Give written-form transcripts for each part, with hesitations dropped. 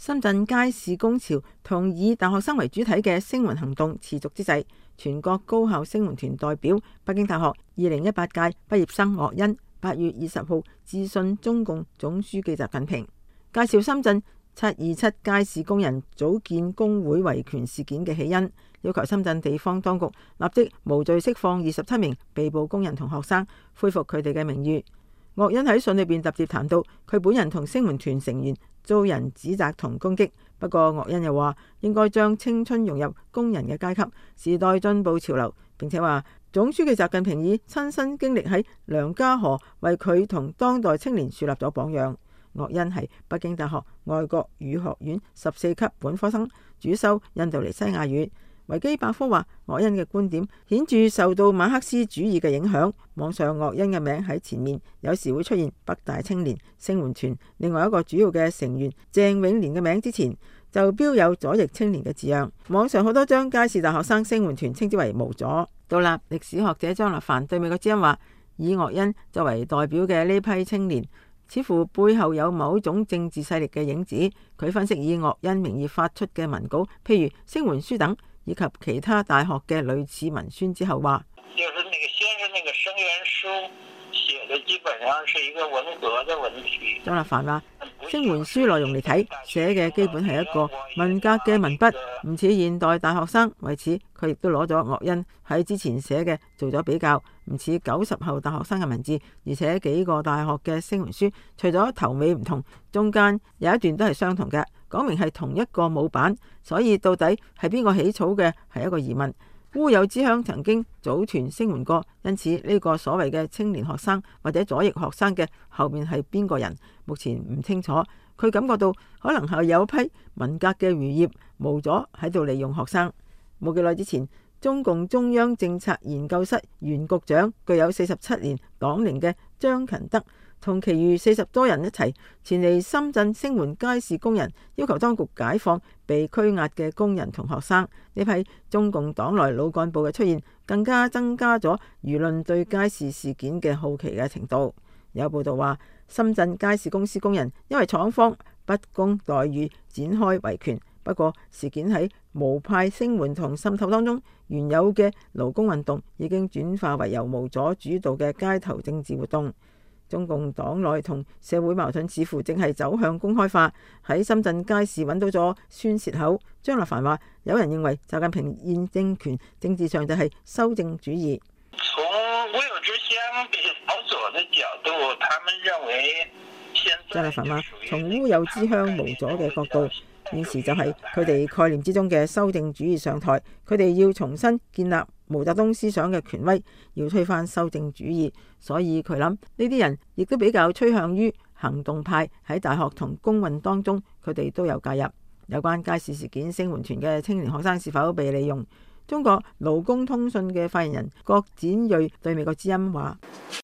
深圳街市工潮同以大學生為主體嘅聲援行動持續之際，全國高校聲援團代表北京大學2018屆畢業生岳恩8月20號致信中共總書記習近平，介紹深圳727街市工人組建工會維權事件嘅起因，要求深圳地方當局立即無罪釋放27名被捕工人同學生，恢復佢哋嘅名譽。岳恩喺信裏邊特別談到，佢本人同聲援團成員遭人指責同攻擊，不過岳恩又話應該將青春融入工人嘅階級時代進步潮流，並且話總書記習近平以親身經歷喺梁家河為佢同當代青年樹立咗榜樣。岳恩係北京大學外國語學院14級本科生，主修印度尼西亞語。維基百科話，岳恩嘅觀點顯著受到馬克思主義嘅影響。網上岳恩嘅名喺前面，有時會出現北大青年聲援團另外一個主要嘅成員鄭永年嘅名之前，就標有左翼青年嘅字樣。網上好多將街市大學生聲援團稱之為無左。獨立歷史學者張立凡對美國之音話，以岳恩作為代表嘅呢批青年，似乎背後有某種政治勢力嘅影子。佢分析以岳恩名義發出嘅文稿，譬如聲援書等，以及其他大學嘅類似文宣之後話， 就是那個先是那個聲援書寫的基本上是一個文革的文體。 張立凡話，聲援書內容嚟睇，寫嘅基本係一個文革嘅文筆，唔似現代大學生。為此，佢亦都攞咗岳恩喺之前寫嘅做咗比較，唔似90後大學生嘅文字。而且幾個大學嘅聲援書，除咗頭尾唔同，中間有一段都係相同嘅，講明係同一個模板。所以到底係邊個起草嘅係一個疑問。烏有之鄉曾經組團聲援過，因此呢個所謂嘅青年學生或者左翼學生嘅後面係邊個人，目前唔清楚。佢感覺到可能係有批文革嘅餘孽無咗喺度利用學生。冇幾耐之前，中共中央政策研究室原局長具有47年黨齡嘅張勤德，同其餘40多人一齊前嚟深圳聲援街市工人，要求當局解放被拘押嘅工人同學生。呢批中共黨內老幹部嘅出現，更加增加咗輿論對街市事件嘅好奇嘅程度。有報道話，深圳街市公司工人因為廠方不公待遇展開維權，不過事件喺無派聲援同滲透當中，原有嘅勞工運動已經轉化為由無左主導嘅街頭政治活動。中共黨內同社會矛盾似乎正係走向公開化，喺深圳街市揾到咗宣洩口。張立凡話，有人認為習近平現政權政治上就係修正主義。 從烏有之鄉比較保守的角度，他們認為張立凡話，從烏有之鄉無左嘅角度，現時就係佢哋概念之中嘅修正主義上台，佢哋要重新建立毛澤東思想嘅權威，要推翻修正主義。所以佢諗呢啲人亦都比較趨向於行動派，喺大學同公運當中，佢哋都有介入。有關街市事件聲援團嘅青年學生是否被利用，中國勞工通訊嘅發言人郭展銳對美國之音話，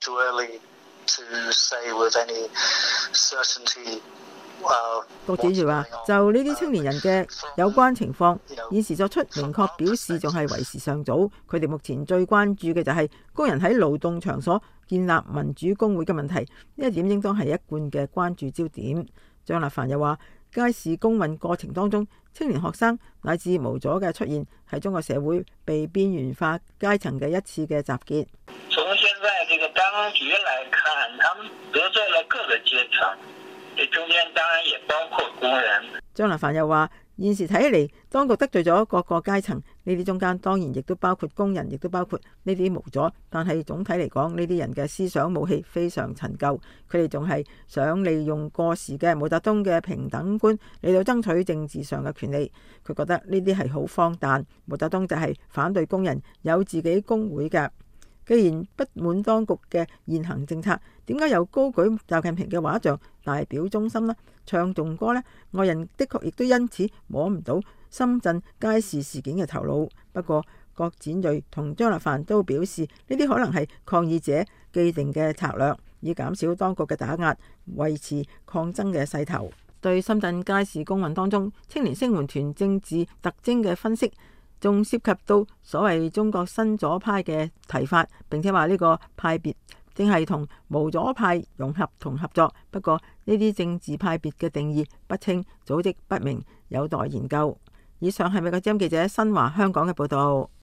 郭展銳話，就呢啲青年人嘅有關情況，現時作出明確表示仲係為時尚早。佢哋目前最關注嘅就係工人喺勞動場所建立民主工會嘅問題，呢一點應當係一貫嘅關注焦點。張立凡又話，街市工運過程當中，青年學生乃至無左嘅出現，係中國社會被邊緣化階層嘅一次嘅集結。 從現在這個當局來看，他們得罪了各個階層，中間當然也包括工人。 張立凡又話，現時睇起嚟，當局得罪咗各個階層，呢啲中間當然亦都包括工人，亦都包括呢啲無左。但係總體嚟講，呢啲人嘅思想武器非常陳舊，佢哋仲係想利用過時嘅毛澤東嘅平等觀嚟到爭取政治上嘅權利。佢覺得呢啲係好荒誕。毛澤東就係反對工人有自己工會嘅。既然不滿當局嘅現行政策，點解又高舉習近平嘅畫像大表忠心呢？唱頌歌呢？外人的確亦都因此摸唔到深圳街市事件嘅頭腦。不過郭展銳同張立凡都表示，呢啲可能係抗議者既定嘅策略，以減少當局嘅打壓，維持抗爭嘅勢頭。對深圳街市工運當中青年聲援團政治特徵嘅分析，仲涉及到所謂中國新左派嘅提法，並且話呢個派別定係同無左派融合同合作？不過呢啲政治派別嘅定義不清，組織不明，有待研究。以上係美國之音記者新華香港嘅報道。